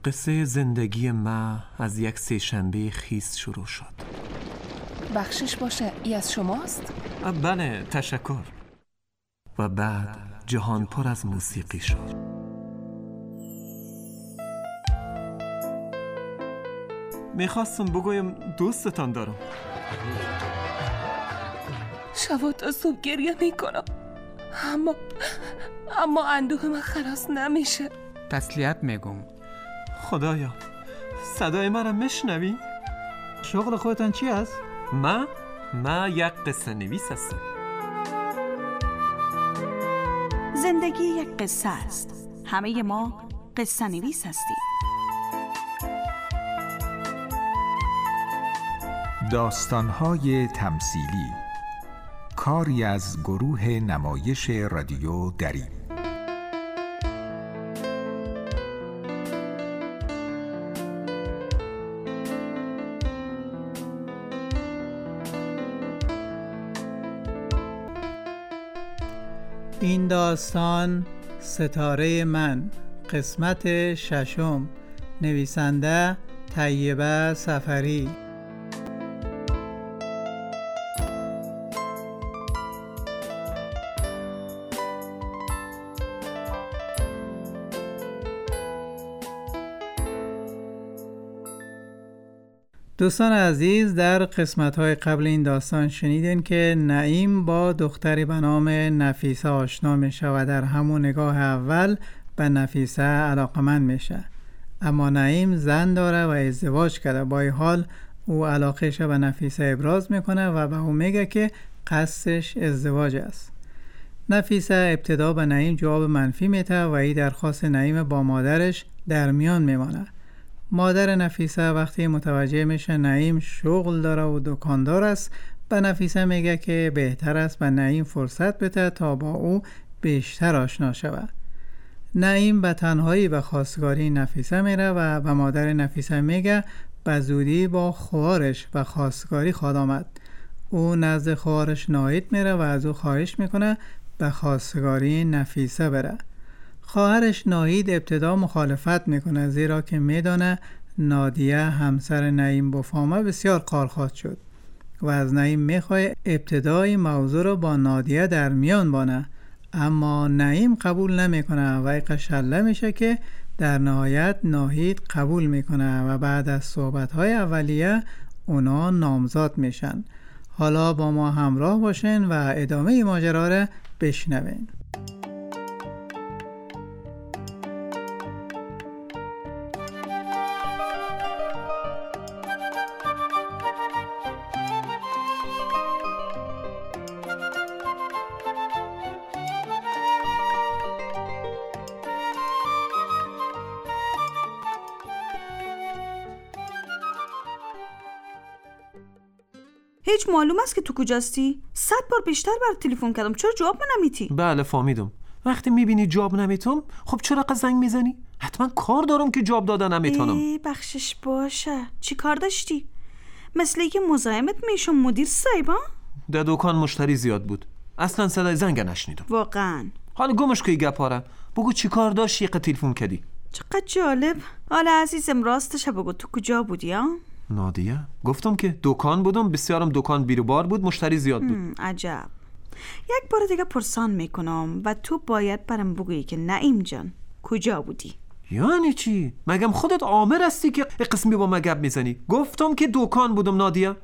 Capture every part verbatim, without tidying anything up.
قصه زندگی ما از یک سه‌شنبه خیس شروع شد. بخشش باشه، ای از شماست؟ بله، تشکر. و بعد جهان پر از موسیقی شد. میخواستم بگویم دوستتان دارم. شبا تا صبح گریه میکنم، اما اما اندوه من خلاص نمیشه. تسلیت میگم. خدایا، صدای من را میشنوی؟ شغل خودتان چی است؟ من؟ من یک قصه نویس هستم. زندگی یک قصه است. همه ما قصه نویس هستیم. داستان‌های تمثیلی، کاری از گروه نمایش رادیو دری. این داستان ستاره من، قسمت ششم، نویسنده طیبه سفری. دوستان عزیز، در قسمت‌های قبل این داستان شنیدین که نعیم با دختری به نام نفیسه آشنا میشه و در همون نگاه اول به نفیسه علاقمند میشه. اما نعیم زن داره و ازدواج کرده. با این حال او علاقهش به نفیسه ابراز میکنه و به او میگه که قصدش ازدواج است. نفیسه ابتدا به نعیم جواب منفی میده و این درخواست نعیم با مادرش در میان میمانه. مادر نفیسه وقتی متوجه میشه نعیم شغل داره و دکاندار است، به نفیسه میگه که بهتر است به نعیم فرصت بده تا با او بیشتر آشنا شود. نعیم به تنهایی به خواستگاری نفیسه میره و به مادر نفیسه میگه به زودی با خواهرش به خواستگاری خواهد آمد. او نزد خواهرش ناهید میره و از او خواهش میکنه به خواستگاری نفیسه بره. خواهرش ناهید ابتدا مخالفت میکنه، زیرا که میدانه نادیه همسر نعیم بفامه بسیار کارخواد شد و از نعیم میخواه ابتدای موضوع رو با نادیه در میان بانه. اما نعیم قبول نمیکنه و قشله میشه که در نهایت ناهید قبول میکنه و بعد از صحبت‌های اولیه اونا نامزاد میشن. حالا با ما همراه باشین و ادامه ماجرا رو بشنوین. هیچ معلوم است که تو کجاستی؟ صد بار بیشتر برات تلفن کردم، چرا جواب نمیدی؟ بله فهمیدم. وقتی میبینی جواب نمیتم، خب چرا قضا زنگ میزنی؟ حتما کار دارم که جواب دادن نمیتونم. ای بخشش باشه. چی کار داشتی؟ مثل اینکه مزاحمت میشم مدیر صاحبا؟ در دکان مشتری زیاد بود، اصلا صدای زنگ نشنیدم. واقعا؟ حالا گمش که گپاره. بگو چی کار داشتی که تلفن کردی؟ چقدر جالب. حالا عزیزم راستش بگو تو کجا بودی ها؟ نادیه گفتم که دکان بودم، بسیارم دکان بیرو بار بود، مشتری زیاد بود. عجب. یک بار دیگه پرسان میکنم و تو باید برام بگویی که نعیم جان کجا بودی؟ یعنی چی؟ مگم خودت آمر هستی که قسمی با مگب میزنی؟ گفتم که دکان بودم نادیه.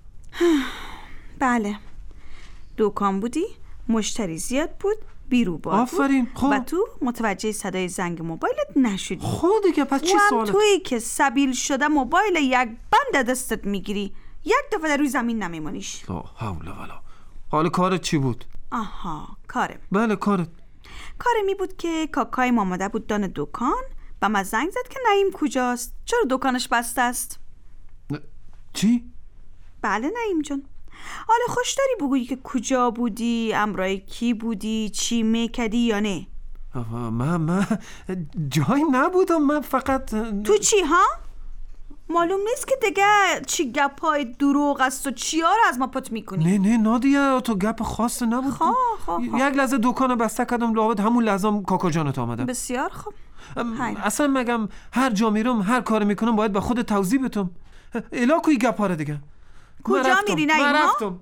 بله دکان بودی، مشتری زیاد بود، بیرو بار بود. آفرین. خب و تو متوجه صدای زنگ موبایلت نشدی. خب دیگه پس چی سوالت؟ تویی که سبیل شده موبایل یک بند دستت میگیری، یک دفعه در روی زمین نمیمونیش. لا حول ولا. حالا کارت چی بود؟ آها کارم. بله کارت. کارم می بود که کاکای آمده بود دان دکان و من زنگ زد که نعیم کجاست، چرا دکانش بسته است. چی؟ بله نعیم جان. حالا خوش داری بگویی که کجا بودی، امرای کی بودی، چی میکدی یا نه؟ من من جایی نبودم، من فقط. تو چی ها؟ معلوم نیست که دیگه چی گپای دروغ است و چیا رو از ما پت میکنی؟ نه نه نادیه، تو گپ خاص نبود. خواه خواه خواه. یک لحظه دکان بسته کردم، لابد همون لحظه کاکا جانت آمدم. بسیار خوب. اصلا مگم هر جا میرم هر کار میکنم باید به خود توضیح بتم؟ الا کوی گپاره دیگه. کجا میری نعیم؟ من رفتم.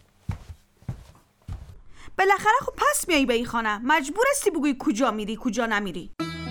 بالاخره خب پس میایی به این خانه، مجبور هستی بگوی کجا میری کجا نمیری.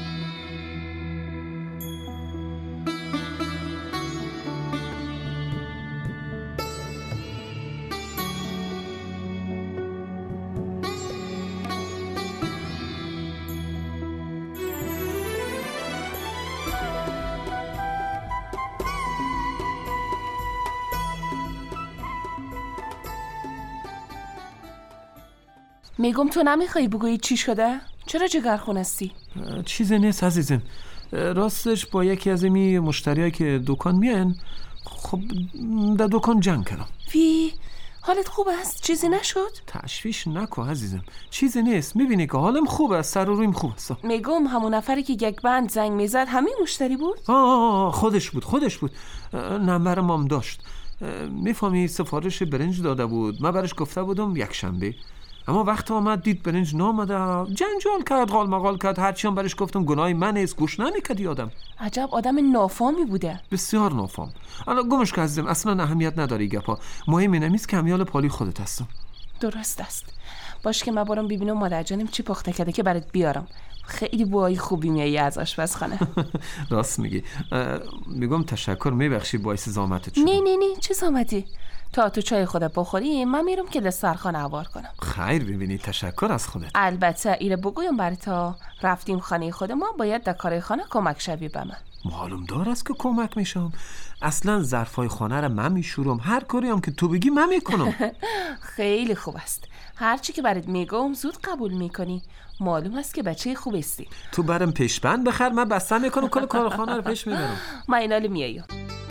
میگم تو نمیخوای بگویی چی شده؟ چرا جگرخون هستی؟ چیزی نیست عزیزم. راستش با یکی از این مشتریایی که دکان میان، خب در دکان جنگ کردم. وی حالت خوب است؟ چیزی نشد؟ تشویش نکن عزیزم، چیزی نیست. میبینی که حالم خوبه، از سر و رویم خوب است. میگم همون نفری که یک بند زنگ میزد همین مشتری بود؟ آه خودش بود خودش بود نمبرم هم داشت. میفهمی سفارش برنج داده بود، من برش گفته بودم یک شنبه، اما وقت آمد دید برنج نامده، جنجال کرد، غال مغال کرد. هرچی هم برش گفتم گناهی من است، گوش نمیکرد یادم. عجب آدم نافامی بوده. بسیار نافام. الان گمش که عزیزم اصلا اهمیت نداری گپا، مهم اینه نیست که همیال پالی خودت هستم. درست است. باش که من برام ببینم مادر جانم چی پخته کرده که برات بیارم. خیلی بوهای خوبی میایی از آشپزخانه. راست میگی. میگم تشکر، میبخشی باعث زحمتت شدم. نه نه نه چه زحمتی؟ تا تو چای خودت بخوری من میرم که دسترخوان عوار کنم. خیر ببینی، تشکر از خودت. البته ایره بگویم برای تا رفتیم خانه خود ما باید در کار خانه کمک شوی به من. معلوم دار است که کمک میشم. اصلا ظرفای خانه را من میشورم، هر کاری هم که تو بگی من میکنم. خیلی خوب است. هر چی که برات میگم زود قبول میکنی. معلوم است که بچه خوب هستی. تو برام پیشبند بخر، من بسته میکنم کل کار خانه رو پیش میبرم. من ایناله میایم.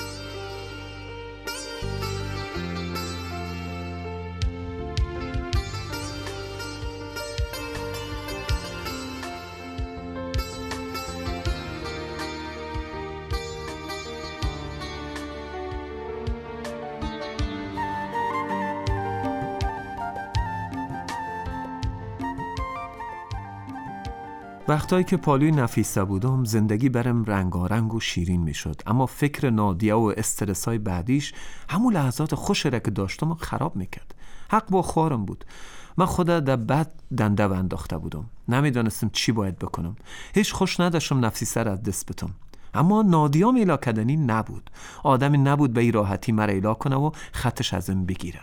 وقتایی که پالوی نفیسه بودم زندگی برم رنگارنگ و شیرین می شد، اما فکر نادیه و استرسای بعدیش همون لحظات خوش را که داشتم خراب میکرد. حق با خوارم بود. من خدا در بد دنده و انداخته بودم، نمیدانستم چی باید بکنم. هیچ خوش نداشتم نفیسه را از دست بتم، اما نادیه میلا کدنی نبود. آدمی نبود به این راحتی مرا ایلا کنه و خطش ازم بگیره.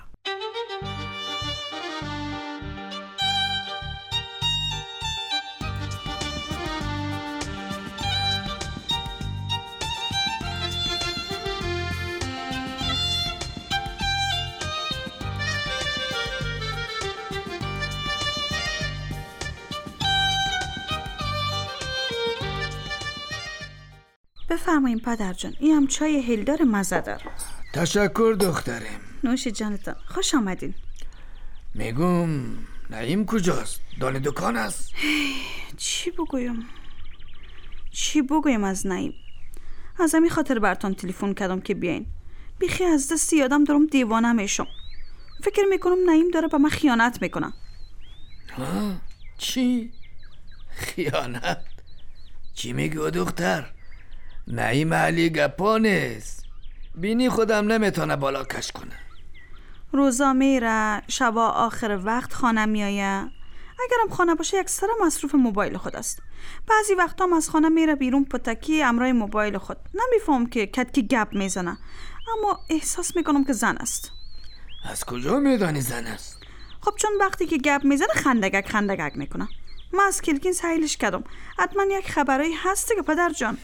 بفرمایید پدر جان، این هم چای هلدار مزه دار. تشکر دخترم. نوش جانتان، خوش آمدین. میگم نعیم کجاست؟ دان دکان است؟ چی بگویم چی بگویم از نعیم؟ از همین خاطر براتون تلفن کردم که بیاین. بیخی از دست یادم دارم دیوانه میشم. فکر میکنم نعیم داره به من خیانت میکنه. ها؟ چی؟ خیانت؟ چی میگو دختر؟ نعیم علی گپا نیست. بینی خودم نمیتونه بالا کش کنه. روزا میره، شبا آخر وقت خانه میایه. اگرم خانه باشه اکثر مصروف موبایل خود است. بعضی وقتا هم از خانه میره بیرون پتکی امرای موبایل خود. نمیفهم که کد که گپ میزنه، اما احساس میکنم که زن است. از کجا میدانی زن است؟ خب چون وقتی که گپ میزنه خندگک خندگک میکنه. من از کلکین سهیلش کردم، حتما یک خبرایی هسته که پدر جان.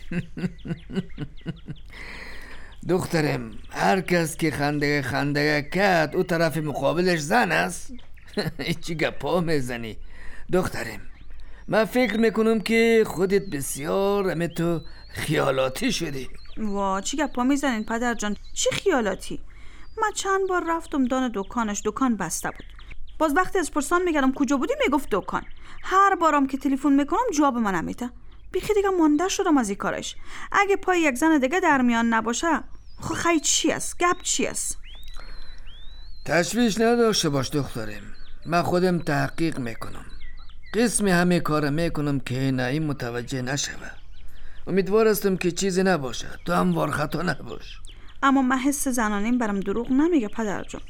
دخترم، هر کس که خنده خنده کرد او طرف مقابلش زن است. چی گپا میزنی دخترم؟ من فکر میکنم که خودت بسیار همه تو خیالاتی شدی. وا چی گپا میزنین پدر جان؟ چی خیالاتی؟ من چند بار رفتم دان دکانش، دکان بسته بود. باز وقتی از پرسان میگردم کجا بودی میگفت دکان. هر بارم که تلفن میکنم جواب من نمیده. بیخی دیگه مانده شدم از این کارش. اگه پای یک زن دیگه در میان نباشه خب خیلی چی است؟ گپ چی است؟ تشویش نداشته باش دخترم، من خودم تحقیق میکنم. قسم همه کار میکنم که نعیم متوجه نشوه. امیدوار هستم که چیزی نباشه، تو هم وارخطا نباش. اما من حس زنانیم برام دروغ نمیگه پدر جان.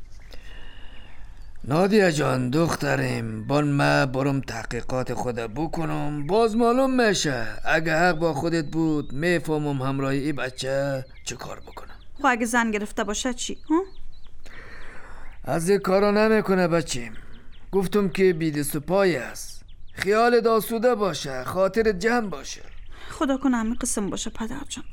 نادیا جان دخترم، بان ما برم تحقیقات خود بکنم، باز معلوم میشه. اگه حق با خودت بود میفهمم همراه ای بچه چه کار بکنم. خب اگه زن گرفته باشه چی؟ ها؟ از این کارا نمیکنه بچیم. گفتم که بی دست و پای است. خیال آسوده باشه، خاطر جمع باشه. خدا کنه همین قسم باشه پدر جان.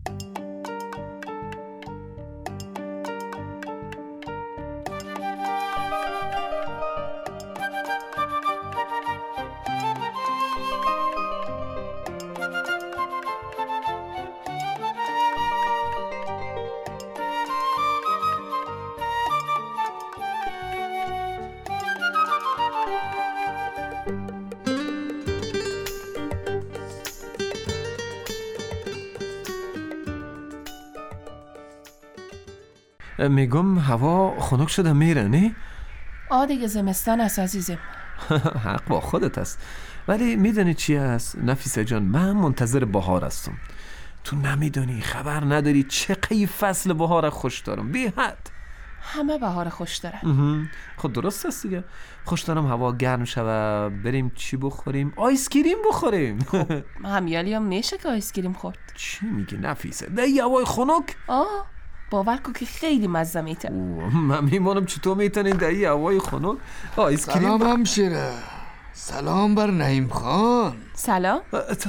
میگم هوا خنک شده میره نه؟ آه دیگه زمستان است عزیزم. حق با خودت است. ولی میدونی چی است نفیسه جان، من منتظر بهار هستم. تو نمیدونی، خبر نداری چقدر فصل بهار خوش دارم، بی حد. همه بهار خوش دارن. خود درست است دیگه. خوش دارم هوا گرم شوه، بریم چی بخوریم؟ آیس کریم بخوریم. همیالی هم میشه که آیس کریم خورد. چی میگی نفیسه؟ ده هوای خنک؟ آه باور کن که خیلی مزه میتن. من میمانم چطور میتونین در این هوای خنک آیس کریم؟ سلام همشیره. سلام بر نعیم خان. سلام.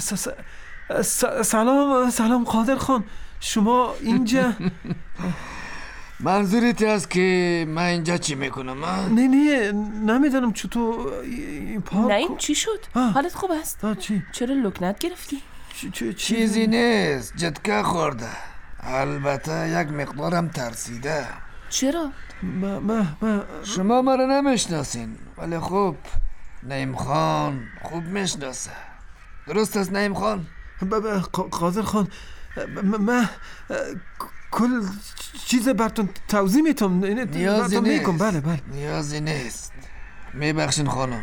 سلام سلام قادر خان، شما اینجا؟ منظورت است که من اینجا چی میکنم؟ من نه نه نمیدونم چطور پارک. نعیم چی شد؟ حالت خوب است؟ چی؟ چرا لکنت گرفتی؟ چیزی نیست، جدکه خورده. البته یک مقدارم ترسیده. چرا؟ ما ما ما شما مرا نمیشناسین، ولی خوب نعیم خان خوب میشناسه. درست است نعیم خان؟ قادر خان، من کل چیز براتون توضیح میتونم. نیازی نیست. بله بله نیازی نیست. میبخشین خانم،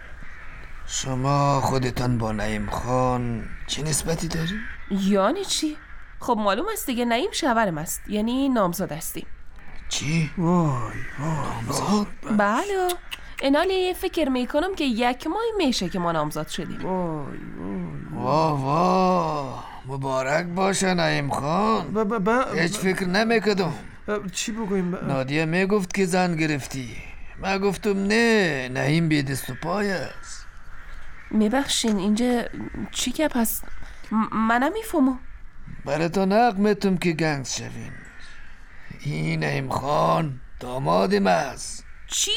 شما خودتان با نعیم خان چه نسبتی داری؟ یعنی چی؟ خب معلوم است دیگه، نعیم شوهرم است، یعنی نامزاد هستیم. چی؟ وای وای نامزاد؟ بله. اینالی فکر میکنم که یک ماه میشه که ما نامزاد شدیم. وای وای واه واه، مبارک باشه نعیم خان. با با با هیچ فکر نمیکردم. چی بگویم؟ نادیه میگفت که زن گرفتی. من گفتم نه، نعیم بی دست و پای است. میبخشین اینجا چی که پس من نمیفهمم. براتون حق میتونم که گنگ شوین. این نعیم خان دامادم است. چی؟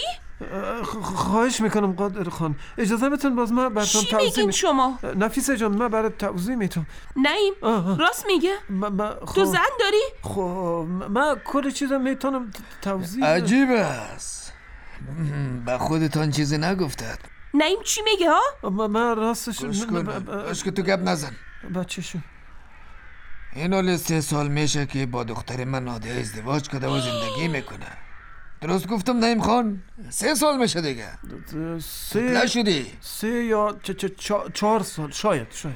خواهش میکنم قادر خان، اجازه بتون باز من براتون چی توضیح میگین شما؟ نفیسه جان من برات توضیح میتونم. نعیم راست میگه؟ تو زن داری؟ خب من کل چیزا میتونم توضیح. عجیب است، به خودتان چیزی نگفتد. نعیم چی میگه ها؟ من راستش باش کن باش که تو گپ نزن. بچه شو این حال سه سال میشه که با دختر من نادیه ازدواج کرده و زندگی میکنه. درست گفتم نعیم خان؟ سه سال میشه دیگه. سه نشدی؟ سه یا چ چ چ چهار سال شاید شاید.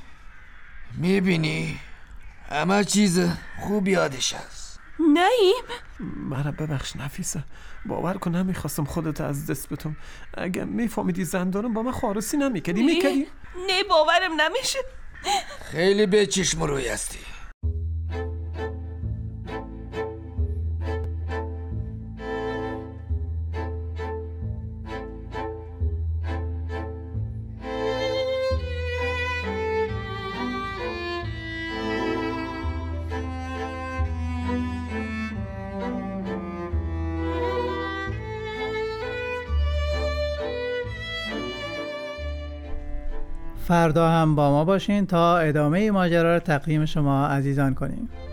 میبینی همه چیز خوب یادش است. نعیم مرا ببخش نفیسه، باور کن نمیخواستم خودت از دست بتم. اگه میفهمیدی زن دارم با من خارسی نمیکردی. میکردی؟ نه باورم نمیشه. خیلی به چشم روی هستی. فردا هم با ما باشین تا ادامه ماجرا را تقدیم شما عزیزان کنیم.